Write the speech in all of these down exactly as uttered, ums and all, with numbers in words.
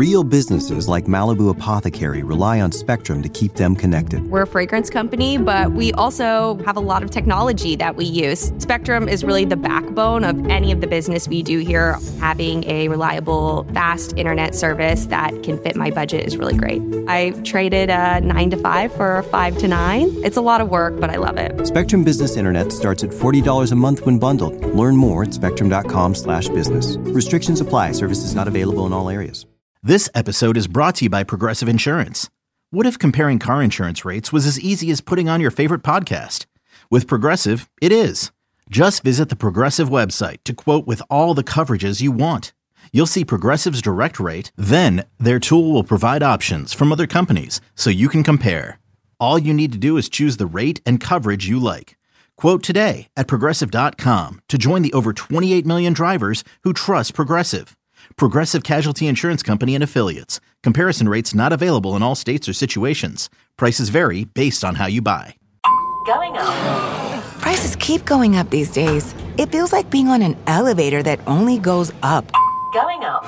Real businesses like Malibu Apothecary rely on Spectrum to keep them connected. We're a fragrance company, but we also have a lot of technology that we use. Spectrum is really the backbone of any of the business we do here. Having a reliable, fast internet service that can fit my budget is really great. I traded a nine to five for a five to nine. It's a lot of work, but I love it. Spectrum Business Internet starts at forty dollars a month when bundled. Learn more at spectrum.com slash business. Restrictions apply. Services not available in all areas. This episode is brought to you by Progressive Insurance. What if comparing car insurance rates was as easy as putting on your favorite podcast? With Progressive, it is. Just visit the Progressive website to quote with all the coverages you want. You'll see Progressive's direct rate, then their tool will provide options from other companies so you can compare. All you need to do is choose the rate and coverage you like. Quote today at progressive dot com to join the over twenty-eight million drivers who trust Progressive. Progressive Casualty Insurance Company and Affiliates. Comparison rates not available in all states or situations. Prices vary based on how you buy. Going up. Prices keep going up these days. It feels like being on an elevator that only goes up. Going up.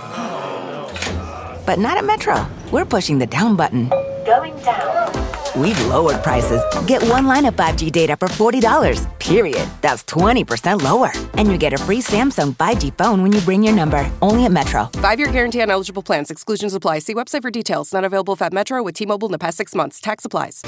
But not at Metro. We're pushing the down button. Going down. We've lowered prices. Get one line of five G data for forty dollars, period. That's twenty percent lower. And you get a free Samsung five G phone when you bring your number. Only at Metro. Five-year guarantee on eligible plans. Exclusions apply. See website for details. Not available at Metro with T-Mobile in the past six months. Tax applies.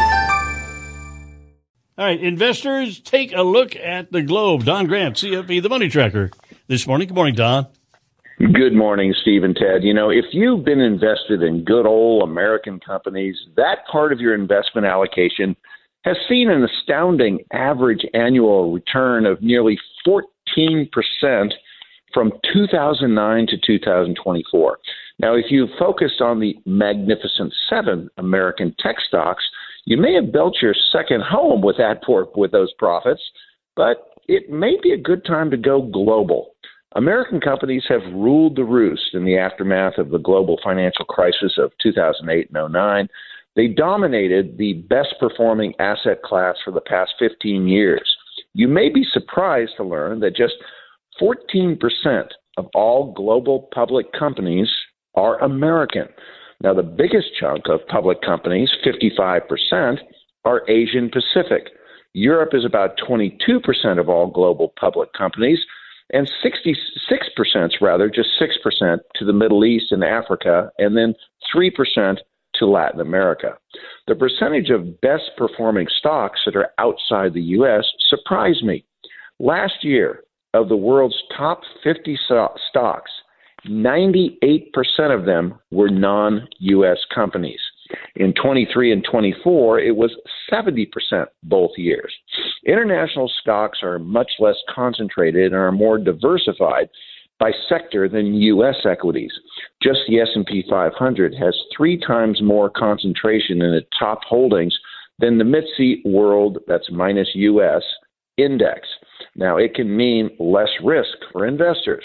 All right, investors, take a look at the globe. Don Grant, C F P, the Money Tracker, this morning. Good morning, Don. Good morning, Steve and Ted. You know, if you've been invested in good old American companies, that part of your investment allocation has seen an astounding average annual return of nearly fourteen percent from two thousand nine to two thousand twenty-four. Now, if you focused on the Magnificent Seven American tech stocks, you may have built your second home with that port, with those profits, but it may be a good time to go global. American companies have ruled the roost in the aftermath of the global financial crisis of two thousand eight and oh nine. They dominated the best-performing asset class for the past fifteen years. You may be surprised to learn that just fourteen percent of all global public companies are American. Now, the biggest chunk of public companies, fifty-five percent, are Asian Pacific. Europe is about twenty-two percent of all global public companies, and sixty-six percent, rather, just six percent to the Middle East and Africa, and then three percent to Latin America. The percentage of best-performing stocks that are outside the U S surprised me. Last year, of the world's top fifty stocks, ninety-eight percent of them were non-U S companies. In twenty-three and twenty-four, it was seventy percent both years. International stocks are much less concentrated and are more diversified by sector than U S equities. Just the S and P five hundred has three times more concentration in its top holdings than the M S C I World, that's minus U S, index. Now, it can mean less risk for investors.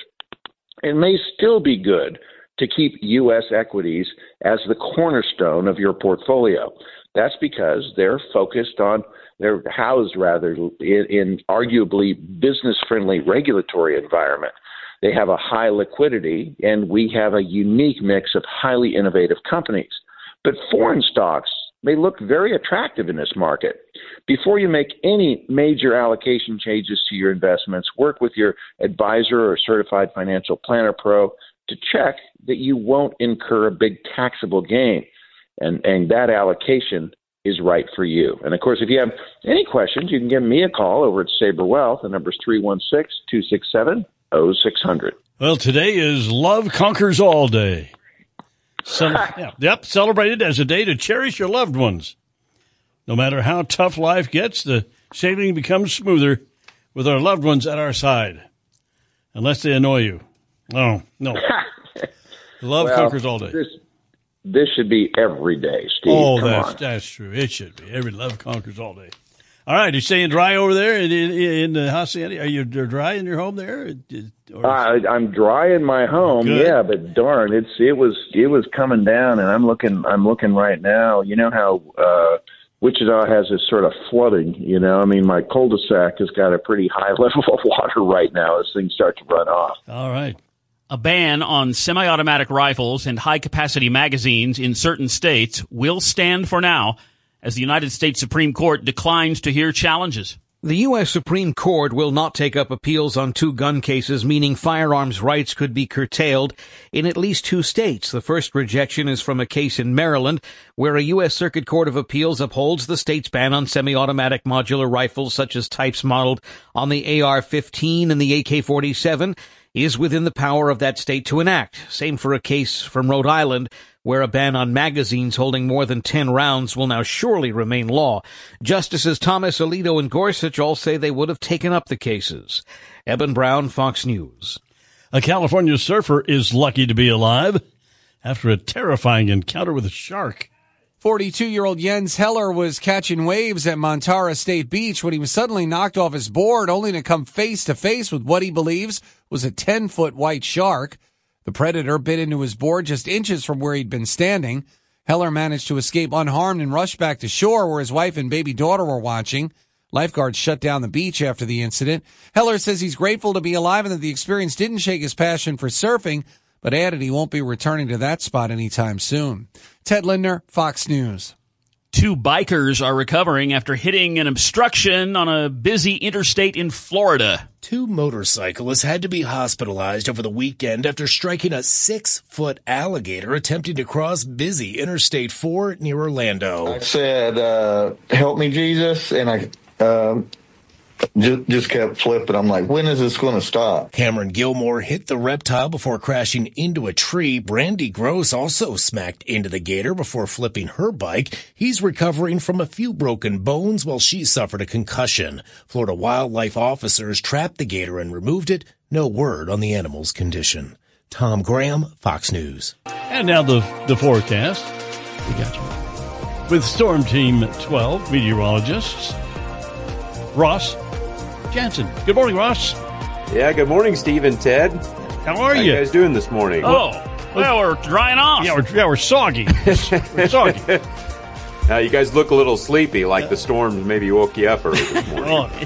It may still be good to keep U S equities as the cornerstone of your portfolio. That's because they're focused on, they're housed rather in, in arguably business-friendly regulatory environment. They have a high liquidity, and we have a unique mix of highly innovative companies. But foreign stocks may look very attractive in this market. Before you make any major allocation changes to your investments, work with your advisor or certified financial planner pro to check that you won't incur a big taxable gain, and, and that allocation is right for you. And, of course, if you have any questions, you can give me a call over at Saber Wealth. The number is three one six, two six seven, oh six hundred. Well, today is Love Conquers All Day. So, yeah, yep, celebrated as a day to cherish your loved ones. No matter how tough life gets, the sailing becomes smoother with our loved ones at our side, unless they annoy you. Oh, no. Love well, conquers all day. This, this should be every day, Steve. Oh, Come that's on. that's true. It should be. Every love conquers all day. All right, you staying dry over there in, in, in the Hacienda? Are you dry in your home there? Or Uh, I'm dry in my home, Good. yeah, but darn, it's it was it was coming down, and I'm looking I'm looking right now. You know how uh, Wichita has this sort of flooding. You know, I mean, my cul-de-sac has got a pretty high level of water right now as things start to run off. All right. A ban on semi-automatic rifles and high-capacity magazines in certain states will stand for now as the United States Supreme Court declines to hear challenges. The U S Supreme Court will not take up appeals on two gun cases, meaning firearms rights could be curtailed in at least two states. The first rejection is from a case in Maryland, where a U S Circuit Court of Appeals upholds the state's ban on semi-automatic modular rifles, such as types modeled on the A R fifteen and the A K forty-seven, is within the power of that state to enact. Same for a case from Rhode Island, where a ban on magazines holding more than ten rounds will now surely remain law. Justices Thomas Alito and Gorsuch all say they would have taken up the cases. Eben Brown, Fox News. A California surfer is lucky to be alive after a terrifying encounter with a shark. forty-two-year-old Jens Heller was catching waves at Montara State Beach when he was suddenly knocked off his board, only to come face-to-face with what he believes was a ten-foot white shark. The predator bit into his board just inches from where he'd been standing. Heller managed to escape unharmed and rushed back to shore where his wife and baby daughter were watching. Lifeguards shut down the beach after the incident. Heller says he's grateful to be alive and that the experience didn't shake his passion for surfing, but added he won't be returning to that spot anytime soon. Ted Lindner, Fox News. Two bikers are recovering after hitting an obstruction on a busy interstate in Florida. Two motorcyclists had to be hospitalized over the weekend after striking a six-foot alligator attempting to cross busy Interstate four near Orlando. I said, uh, help me, Jesus, and I um, just, just kept flipping. I'm like, when is this going to stop? Cameron Gilmore hit the reptile before crashing into a tree. Brandy Gross also smacked into the gator before flipping her bike. He's recovering from a few broken bones while she suffered a concussion. Florida wildlife officers trapped the gator and removed it. No word on the animal's condition. Tom Graham, Fox News. And now the, the forecast. We got you. With Storm Team twelve meteorologists, Ross Jansen. Good morning, Ross. Yeah, good morning, Steve and Ted. How are How you? you guys doing this morning? Oh, well, we're drying off. Yeah, we're, yeah, we're soggy. We're soggy. Uh, you guys look a little sleepy, like the storm maybe woke you up early this morning. Oh.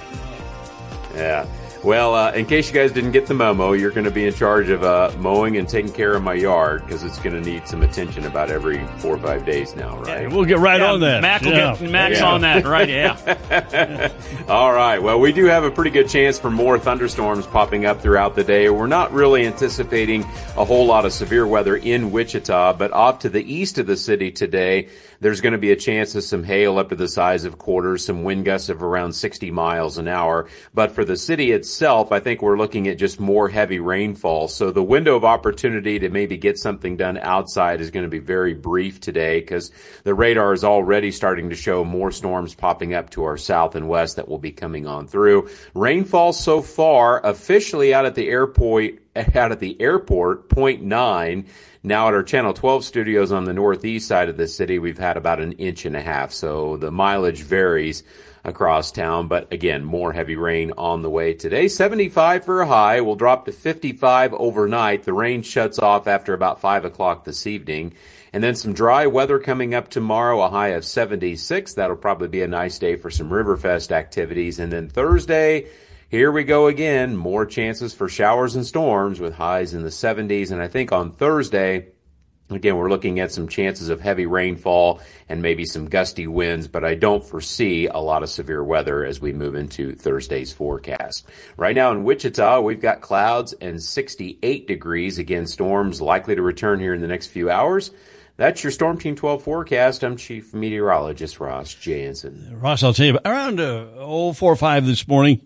Yeah. Well, uh, in case you guys didn't get the memo, you're going to be in charge of uh, mowing and taking care of my yard because it's going to need some attention about every four or five days now, right? Yeah, we'll get right yeah, on that. Mac will yeah. get Mac's yeah. on that, right? Yeah. All right. Well, we do have a pretty good chance for more thunderstorms popping up throughout the day. We're not really anticipating a whole lot of severe weather in Wichita, but off to the east of the city today, there's going to be a chance of some hail up to the size of quarters, some wind gusts of around sixty miles an hour. But for the city itself, I think we're looking at just more heavy rainfall. So the window of opportunity to maybe get something done outside is going to be very brief today because the radar is already starting to show more storms popping up to our south and west that will be coming on through. Rainfall so far officially out at the airport, out at the airport, zero point nine. Now at our Channel twelve studios on the northeast side of the city, we've had about an inch and a half. So the mileage varies across town. But again, more heavy rain on the way today. seventy-five for a high. We'll drop to fifty-five overnight. The rain shuts off after about five o'clock this evening. And then some dry weather coming up tomorrow, a high of seventy-six. That'll probably be a nice day for some Riverfest activities. And then Thursday, here we go again. More chances for showers and storms with highs in the seventies. And I think on Thursday, again, we're looking at some chances of heavy rainfall and maybe some gusty winds, but I don't foresee a lot of severe weather as we move into Thursday's forecast. Right now in Wichita, we've got clouds and sixty-eight degrees. Again, storms likely to return here in the next few hours. That's your Storm Team twelve forecast. I'm Chief Meteorologist Ross Jansen. Ross, I'll tell you, around uh, oh, four or five this morning,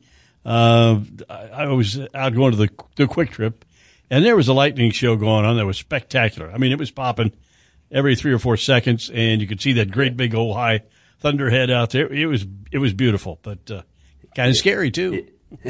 Uh, I, I was out going to the the Quick Trip, and there was a lightning show going on that was spectacular. I mean, it was popping every three or four seconds, and you could see that great big old high thunderhead out there. It was it was beautiful, but uh, kind of scary too.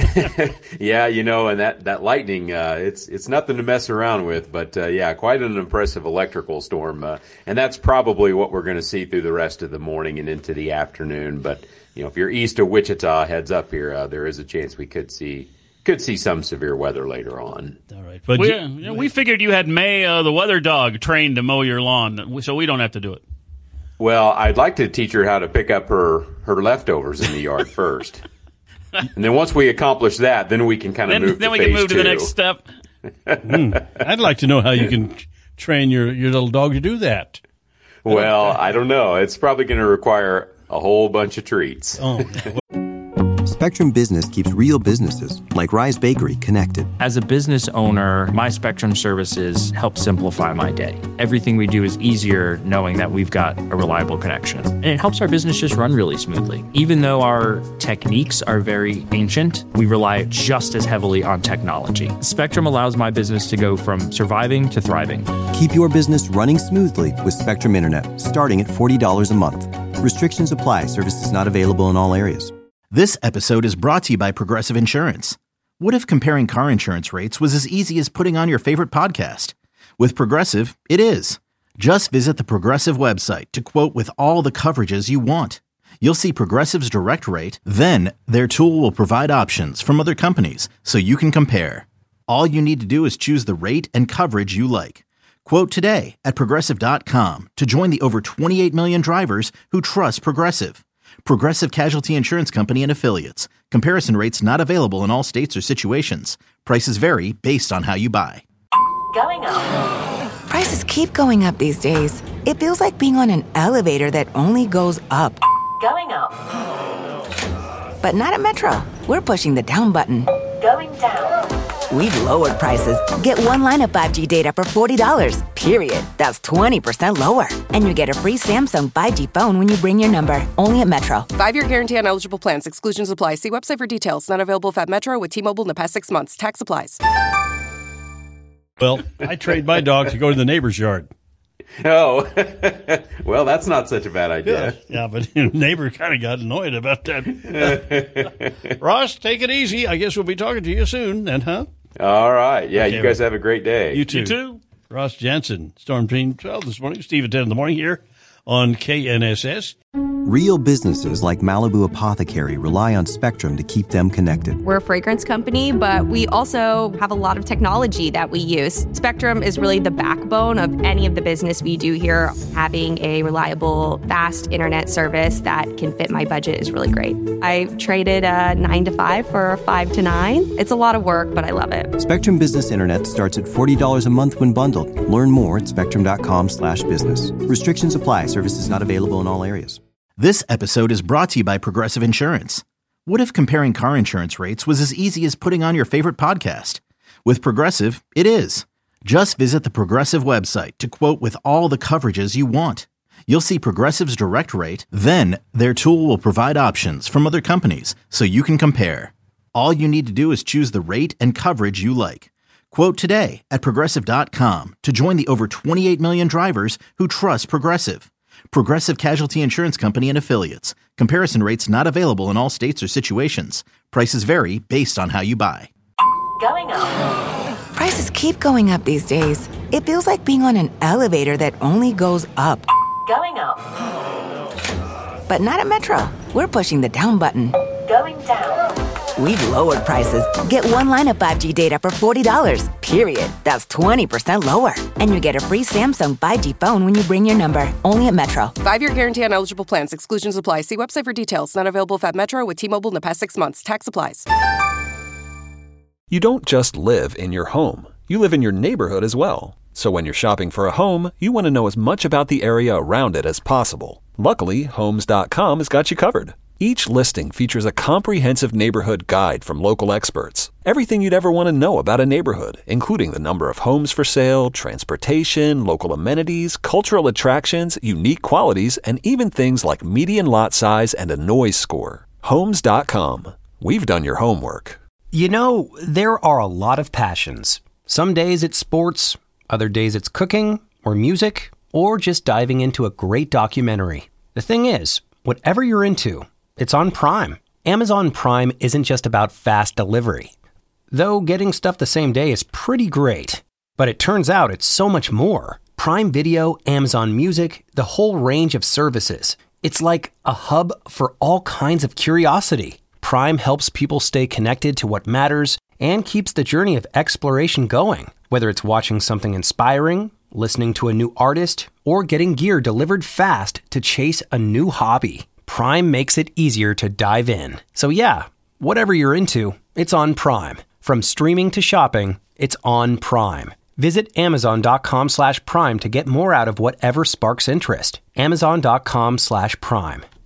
Yeah, you know, and that that lightning, uh, it's it's nothing to mess around with. But uh, yeah, quite an impressive electrical storm, uh, and that's probably what we're going to see through the rest of the morning and into the afternoon. But you know, if you're east of Wichita, heads up here, uh, there is a chance we could see could see some severe weather later on. All right, but we, you, you know, we figured you had May, uh, the weather dog, trained to mow your lawn, so we don't have to do it. Well, I'd like to teach her how to pick up her her leftovers in the yard first. And then once we accomplish that, then we can kind of then, move then to we phase can move two. to the next step. mm, I'd like to know how you can train your, your little dog to do that. Well, I don't know. It's probably going to require a whole bunch of treats. Oh. Spectrum Business keeps real businesses, like Rise Bakery, connected. As a business owner, my Spectrum services help simplify my day. Everything we do is easier knowing that we've got a reliable connection. And it helps our business just run really smoothly. Even though our techniques are very ancient, we rely just as heavily on technology. Spectrum allows my business to go from surviving to thriving. Keep your business running smoothly with Spectrum Internet, starting at forty dollars a month. Restrictions apply. Services not available in all areas. This episode is brought to you by Progressive Insurance. What if comparing car insurance rates was as easy as putting on your favorite podcast? With Progressive, it is. Just visit the Progressive website to quote with all the coverages you want. You'll see Progressive's direct rate, then their tool will provide options from other companies so you can compare. All you need to do is choose the rate and coverage you like. Quote today at Progressive dot com to join the over twenty-eight million drivers who trust Progressive. Progressive Casualty Insurance Company and Affiliates. Comparison rates not available in all states or situations. Prices vary based on how you buy. Going up. Prices keep going up these days. It feels like being on an elevator that only goes up. Going up. But not at Metro. We're pushing the down button. Going down. We've lowered prices. Get one line of five G data for forty dollars, period. That's twenty percent lower. And you get a free Samsung five G phone when you bring your number. Only at Metro. Five-year guarantee on eligible plans. Exclusions apply. See website for details. Not available at Metro with T-Mobile in the past six months. Tax applies. Well, I trade my dog to go to the neighbor's yard. Oh, well, that's not such a bad idea. Yeah, yeah, but the neighbor kind of got annoyed about that. Ross, take it easy. I guess we'll be talking to you soon then, huh? All right. Yeah, okay, you guys have a great day. You too. You too. Ross Jansen, Storm Team twelve this morning. Steve at ten in the morning here on K N S S. Real businesses like Malibu Apothecary rely on Spectrum to keep them connected. We're a fragrance company, but we also have a lot of technology that we use. Spectrum is really the backbone of any of the business we do here. Having a reliable, fast internet service that can fit my budget is really great. I traded a nine to five for a five to nine. It's a lot of work, but I love it. Spectrum Business Internet starts at forty dollars a month when bundled. Learn more at spectrum.com slash business. Restrictions apply. Services not available in all areas. This episode is brought to you by Progressive Insurance. What if comparing car insurance rates was as easy as putting on your favorite podcast? With Progressive, it is. Just visit the Progressive website to quote with all the coverages you want. You'll see Progressive's direct rate, then their tool will provide options from other companies so you can compare. All you need to do is choose the rate and coverage you like. Quote today at Progressive dot com to join the over twenty-eight million drivers who trust Progressive. Progressive Casualty Insurance Company and Affiliates. Comparison rates not available in all states or situations. Prices vary based on how you buy. Going up. Prices keep going up these days. It feels like being on an elevator that only goes up. Going up. But not at Metro. We're pushing the down button. Going down. We've lowered prices. Get one line of five G data for forty dollars, period. That's twenty percent lower. And you get a free Samsung five G phone when you bring your number. Only at Metro. Five-year guarantee on eligible plans. Exclusions apply. See website for details. Not available at Metro with T-Mobile in the past six months. Tax applies. You don't just live in your home. You live in your neighborhood as well. So when you're shopping for a home, you want to know as much about the area around it as possible. Luckily, Homes dot com has got you covered. Each listing features a comprehensive neighborhood guide from local experts. Everything you'd ever want to know about a neighborhood, including the number of homes for sale, transportation, local amenities, cultural attractions, unique qualities, and even things like median lot size and a noise score. Homes dot com. We've done your homework. You know, there are a lot of passions. Some days it's sports, other days it's cooking, or music, or just diving into a great documentary. The thing is, whatever you're into, it's on Prime. Amazon Prime isn't just about fast delivery. Though getting stuff the same day is pretty great. But it turns out it's so much more. Prime Video, Amazon Music, the whole range of services. It's like a hub for all kinds of curiosity. Prime helps people stay connected to what matters and keeps the journey of exploration going. Whether it's watching something inspiring, listening to a new artist, or getting gear delivered fast to chase a new hobby. Prime makes it easier to dive in. So yeah, whatever you're into, it's on Prime. From streaming to shopping, It's on Prime. Visit amazon.com slash prime to get more out of whatever sparks interest. Amazon.com slash prime.